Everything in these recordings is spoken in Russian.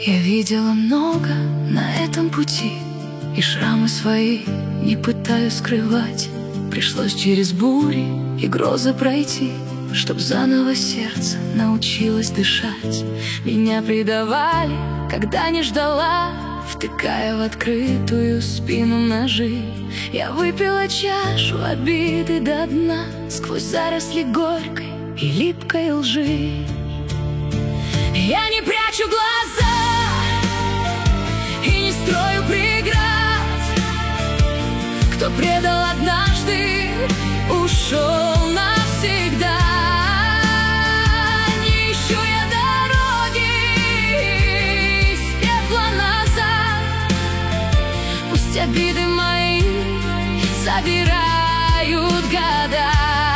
Я видела много на этом пути, и шрамы свои не пытаюсь скрывать. Пришлось через бури и грозы пройти, чтоб заново сердце научилось дышать. Меня предавали, когда не ждала, втыкая в открытую спину ножи. Я выпила чашу обиды до дна, сквозь заросли горькой и липкой лжи. Я не прячу глаза и не строю преград. Кто предал однажды, ушел навсегда. Не ищу я дороги из пепла назад. Пусть обиды мои забирают года.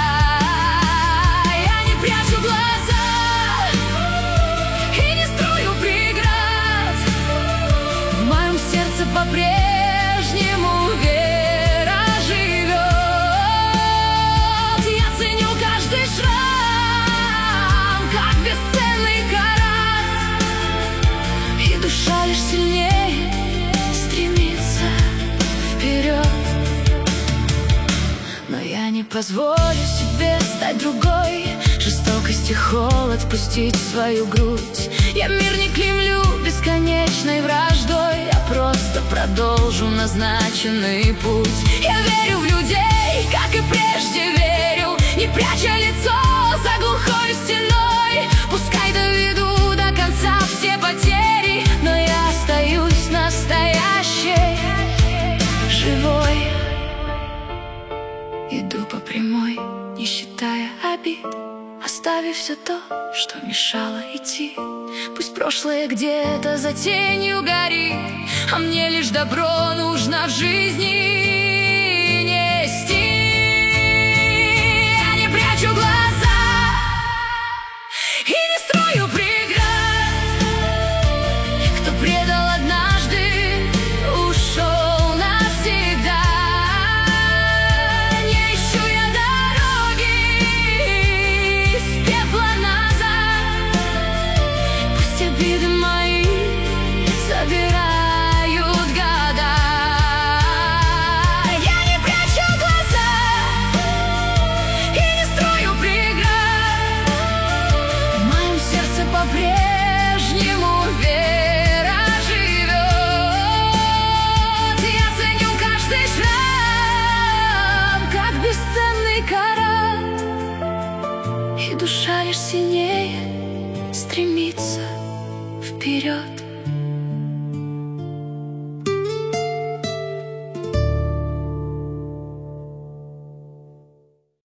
Я не прячу глаза и не строю преград. В моем сердце по-прежнему вера живет. Я ценю каждый шрам, как бесценный карат, и душа лишь сильнее стремится вперед. Но я не позволю себе стать другой, жестокость и холод пустить в свою грудь. Я мир не клеймлю бесконечной враждой, я просто продолжу назначенный путь. Я верю в людей, как и прежде верил, не пряча лицо за глухой стеной. Пускай доведу до конца все потери, но я остаюсь настоящей, живой. Иду по прямой, не считая обид, оставив все то, что мешало идти. Пусть прошлое где-то за тенью горит, а мне лишь добро нужно в жизни нести. Я не прячу глаза и не строю преград. Кто предал однажды, ушел навсегда. Не ищу я дороги из пепла назад. Пусть обиды мои забирают года. Я не прячу глаза и не строю преград. В моем сердце по-прежнему вера живет. Я ценю каждый шрам, как бесценный карат, и душа лишь сильнее стремится вперед.